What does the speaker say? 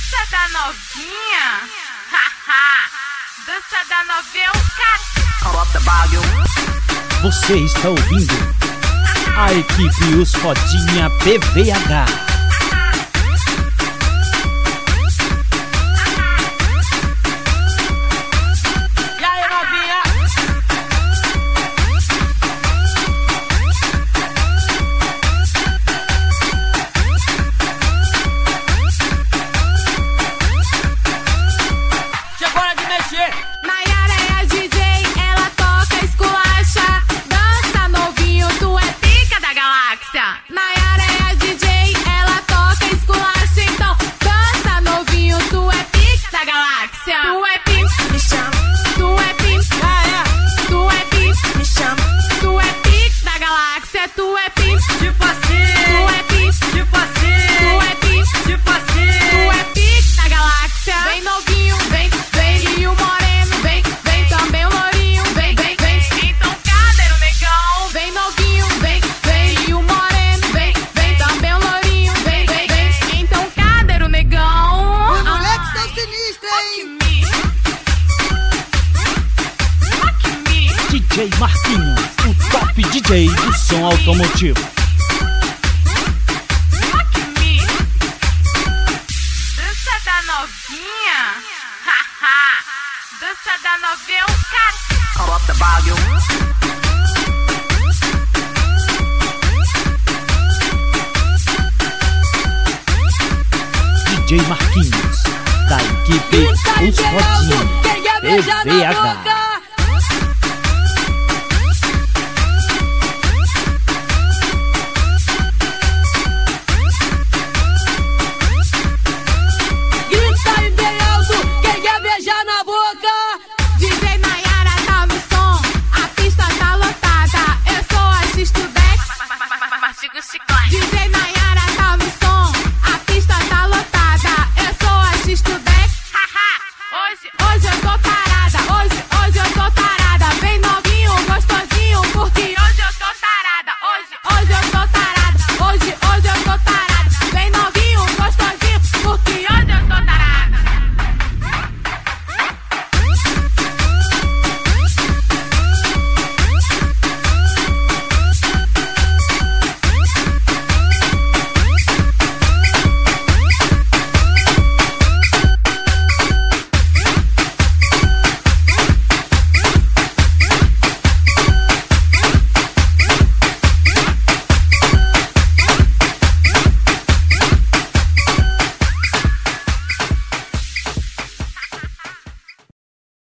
Dança da novinha, haha. Dança da novinha, Você está ouvindo a equipe Os Fodinha PVH. Nayara é a DJ, ela toca, esculacha. Dança novinho, tu é pica da galáxia. Nayara é a DJ, ela toca, esculacha. Então dança novinho, tu é pica da galáxia. Tu é pica, me chama. Tu é pica, tu é pica, me chama. Tu é pica da galáxia, tu é pica. Tipo assim, tu é pica, tipo assim. Tu é pica, tipo assim. Tu é pica da galáxia. Vem novinho, vem, vem e o moreno, vem, vem também o lourinho, vem, vem, vem. Então cadê o negão? Vem novinho, vem, vem e o moreno, vem, vem também o lourinho, vem, vem, vem. Então cadê o negão? Os moleques são sinistros, hein? DJ Marquinhos, o top DJ do som automotivo. Dança da novinha, haha. Dança da novinha, DJ Marquinhos, da equipe Os Fodinha PVH.